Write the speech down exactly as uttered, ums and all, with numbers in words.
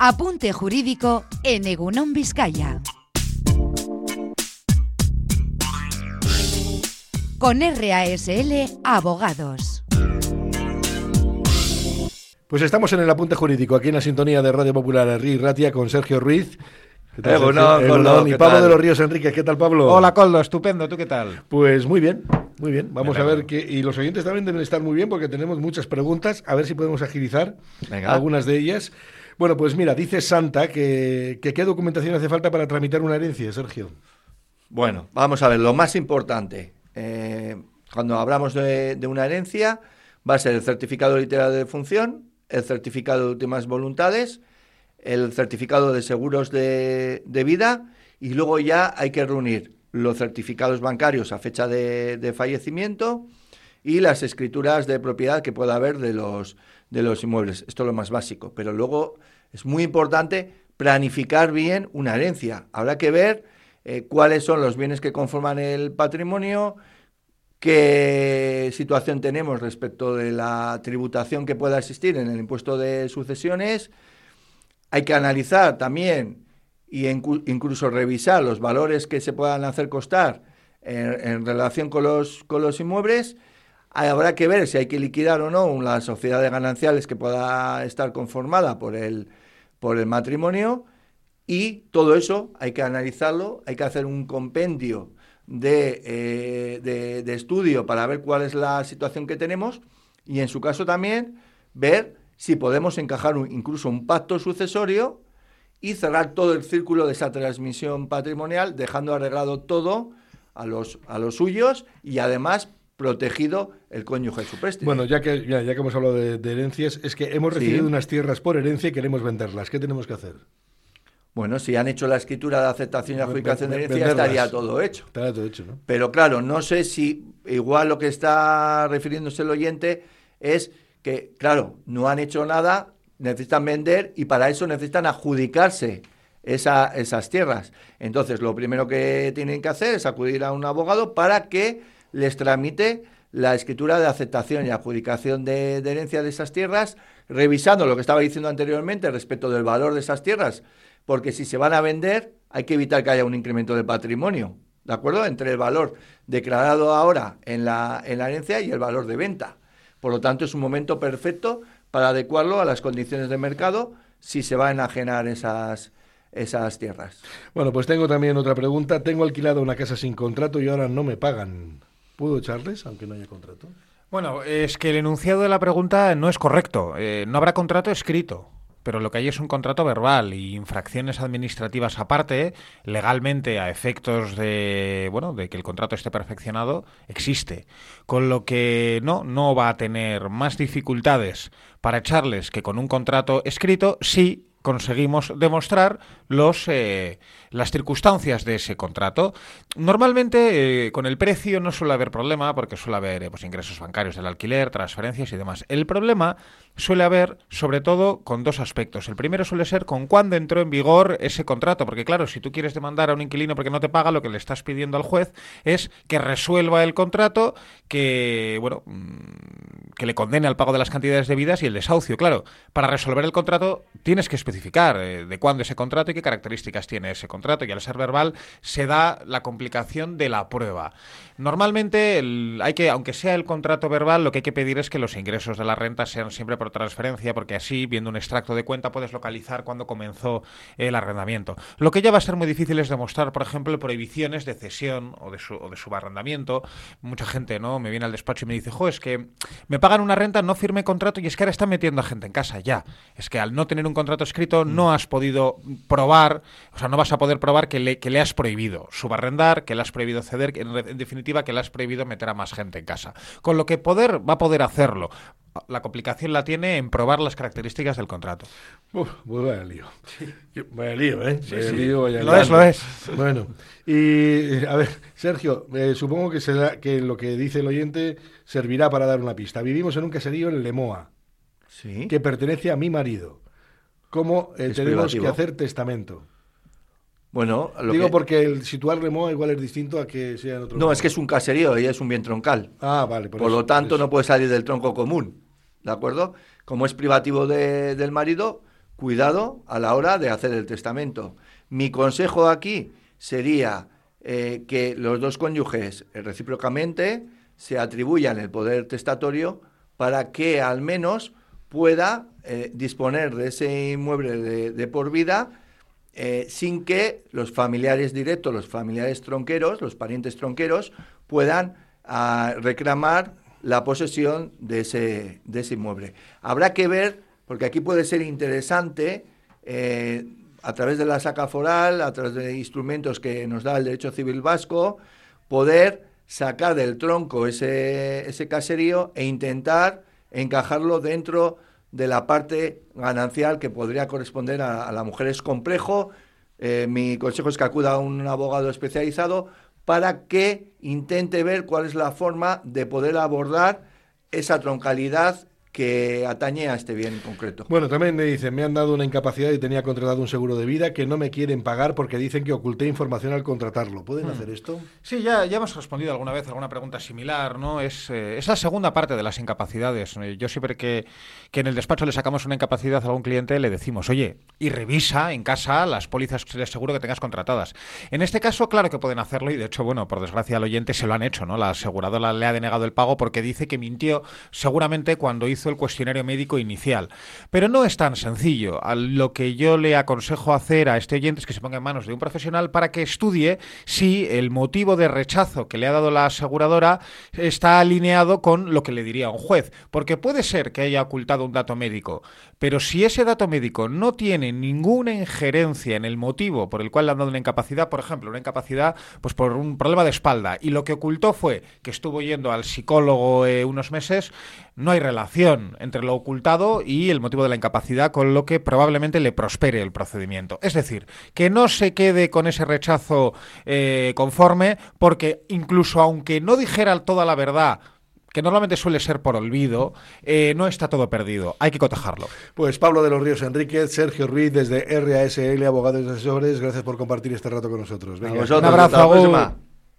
Apunte jurídico en Egunon Vizcaya. Con R A S L Abogados. Pues estamos en el apunte jurídico, aquí en la sintonía de Radio Popular Herri y Ratia con Sergio Ruiz. ¿Qué tal, Sergio? Sergio? Coldo, y ¿qué Pablo tal? de los Ríos Enríquez. ¿Qué tal, Pablo? Hola, Coldo, estupendo. ¿Tú qué tal? Pues muy bien, muy bien. Vamos Me a ver alegro. qué... Y los oyentes también deben estar muy bien porque tenemos muchas preguntas. A ver si podemos agilizar Venga. algunas de ellas. Bueno, pues mira, dice Santa que, que ¿qué documentación hace falta para tramitar una herencia, Sergio? Bueno, vamos a ver, lo más importante, eh, cuando hablamos de, de una herencia, va a ser el certificado literal de defunción, el certificado de últimas voluntades, el certificado de seguros de, de vida, y luego ya hay que reunir los certificados bancarios a fecha de, de fallecimiento y las escrituras de propiedad que pueda haber de los, de los inmuebles. Esto es lo más básico, pero luego es muy importante planificar bien una herencia. Habrá que ver eh, cuáles son los bienes que conforman el patrimonio, qué situación tenemos respecto de la tributación que pueda existir en el impuesto de sucesiones. Hay que analizar también y incluso revisar los valores que se puedan hacer costar en, en relación con los, con los inmuebles. Habrá que ver si hay que liquidar o no una sociedad de gananciales que pueda estar conformada por el, por el matrimonio, y todo eso hay que analizarlo, hay que hacer un compendio de, eh, de, de estudio para ver cuál es la situación que tenemos y en su caso también ver si podemos encajar un, incluso un pacto sucesorio y cerrar todo el círculo de esa transmisión patrimonial, dejando arreglado todo a los, a los suyos y además protegido el cónyuge supreste. Bueno, ya que, ya, ya que hemos hablado de, de herencias, es que hemos recibido Sí. unas tierras por herencia y queremos venderlas. ¿Qué tenemos que hacer? Bueno, si han hecho la escritura de aceptación y adjudicación de herencia, Venderlas. estaría todo hecho. Está todo hecho, ¿no? Pero claro, no sé si igual lo que está refiriéndose el oyente es que, claro, no han hecho nada, necesitan vender y para eso necesitan adjudicarse esa, esas tierras. Entonces, lo primero que tienen que hacer es acudir a un abogado para que les tramite la escritura de aceptación y adjudicación de, de herencia de esas tierras, revisando lo que estaba diciendo anteriormente respecto del valor de esas tierras, porque si se van a vender hay que evitar que haya un incremento de patrimonio, ¿de acuerdo? Entre el valor declarado ahora en la, en la herencia y el valor de venta. Por lo tanto, es un momento perfecto para adecuarlo a las condiciones de mercado si se va a enajenar esas, esas tierras. Bueno, pues tengo también otra pregunta. Tengo alquilada una casa sin contrato y ahora no me pagan. ¿Puedo echarles, aunque no haya contrato? Bueno, es que el enunciado de la pregunta no es correcto. Eh, no habrá contrato escrito, pero lo que hay es un contrato verbal y infracciones administrativas aparte, legalmente a efectos de, bueno, de que el contrato esté perfeccionado, existe. Con lo que no, no va a tener más dificultades para echarles que con un contrato escrito si conseguimos demostrar los eh, las circunstancias de ese contrato. Normalmente eh, con el precio no suele haber problema porque suele haber eh, pues, ingresos bancarios del alquiler, transferencias y demás. El problema suele haber sobre todo con dos aspectos. El primero suele ser con cuándo entró en vigor ese contrato, porque claro, si tú quieres demandar a un inquilino porque no te paga, lo que le estás pidiendo al juez es que resuelva el contrato, que bueno, que le condene al pago de las cantidades debidas y el desahucio. Claro, para resolver el contrato tienes que especificar eh, de cuándo ese contrato y qué características tiene ese contrato, y al ser verbal se da la complicación de la prueba. Normalmente el, hay que, aunque sea el contrato verbal, lo que hay que pedir es que los ingresos de la renta sean siempre por transferencia, porque así, viendo un extracto de cuenta, puedes localizar cuándo comenzó el arrendamiento. Lo que ya va a ser muy difícil es demostrar, por ejemplo, prohibiciones de cesión o de, su, o de subarrendamiento. Mucha gente, ¿no?, me viene al despacho y me dice, jo, es que me pagan una renta, no firmé contrato y es que ahora están metiendo a gente en casa. Ya, es que al no tener un contrato escrito no has podido probar, o sea, no vas a poder probar que le, que le has prohibido subarrendar, que le has prohibido ceder, que en, en definitiva que le has prohibido meter a más gente en casa. Con lo que poder va a poder hacerlo. La complicación la tiene en probar las características del contrato. Uf, pues vaya lío. Vaya lío, ¿eh? Sí, vaya sí. lío, vaya Lo lío. es, lo es. Bueno, y a ver, Sergio, eh, supongo que, será, que lo que dice el oyente servirá para dar una pista. Vivimos en un caserío en Lemoa, Sí. que pertenece a mi marido. ¿Cómo eh, Es tenemos privativo. que hacer testamento? Bueno, lo Digo que... porque el situar Lemoa igual es distinto a que sea en otro No, lugar. es que es un caserío y es un bien troncal. Ah, vale. Por, Por eso, lo tanto, por eso. no puede salir del tronco común, ¿de acuerdo? Como es privativo de, del marido, cuidado a la hora de hacer el testamento. Mi consejo aquí sería eh, que los dos cónyuges eh, recíprocamente se atribuyan el poder testatorio para que al menos pueda eh, disponer de ese inmueble de, de por vida eh, sin que los familiares directos, los familiares tronqueros, los parientes tronqueros puedan a, reclamar la posesión de ese, de ese inmueble. Habrá que ver, porque aquí puede ser interesante, eh, a través de la saca foral, a través de instrumentos que nos da el derecho civil vasco, poder sacar del tronco ese, ese caserío e intentar encajarlo dentro de la parte ganancial que podría corresponder a, a la mujer. Es complejo, eh, mi consejo es que acuda a un abogado especializado para que intente ver cuál es la forma de poder abordar esa troncalidad que atañe a este bien en concreto. Bueno, también me dicen, me han dado una incapacidad y tenía contratado un seguro de vida que no me quieren pagar porque dicen que oculté información al contratarlo. ¿Pueden mm. hacer esto? Sí, ya, ya hemos respondido alguna vez a alguna pregunta similar, ¿no? Es, eh, es la segunda parte de las incapacidades. Yo siempre que, que en el despacho le sacamos una incapacidad a algún cliente le decimos, oye, y revisa en casa las pólizas de seguro que tengas contratadas. En este caso, claro que pueden hacerlo y de hecho, bueno, por desgracia al oyente se lo han hecho, ¿no? La aseguradora le ha denegado el pago porque dice que mintió seguramente cuando hizo el cuestionario médico inicial. Pero no es tan sencillo. A lo que yo le aconsejo hacer a este oyente es que se ponga en manos de un profesional para que estudie si el motivo de rechazo que le ha dado la aseguradora está alineado con lo que le diría un juez. Porque puede ser que haya ocultado un dato médico, pero si ese dato médico no tiene ninguna injerencia en el motivo por el cual le han dado una incapacidad, por ejemplo, una incapacidad pues por un problema de espalda, y lo que ocultó fue que estuvo yendo al psicólogo eh, unos meses, no hay relación entre lo ocultado y el motivo de la incapacidad, con lo que probablemente le prospere el procedimiento. Es decir, que no se quede con ese rechazo eh, conforme, porque incluso aunque no dijera toda la verdad, que normalmente suele ser por olvido, eh, no está todo perdido, hay que cotejarlo. Pues Pablo de los Ríos Enríquez, Sergio Ruiz desde R A S L, abogados y asesores, gracias por compartir este rato con nosotros. Venga. A vosotros, un abrazo.